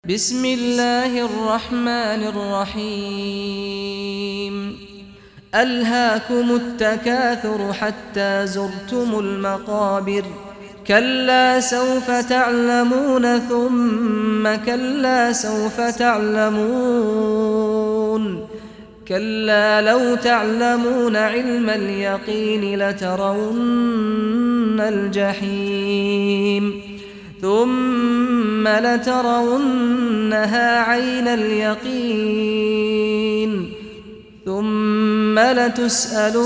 بسم الله الرحمن الرحيم ألهاكم التكاثر حتى زرتم المقابر كلا سوف تعلمون ثم كلا سوف تعلمون كلا لو تعلمون علم اليقين لترون الجحيم ثم لترونها عين اليقين ثم لتسألن يومئذ عن النعيم.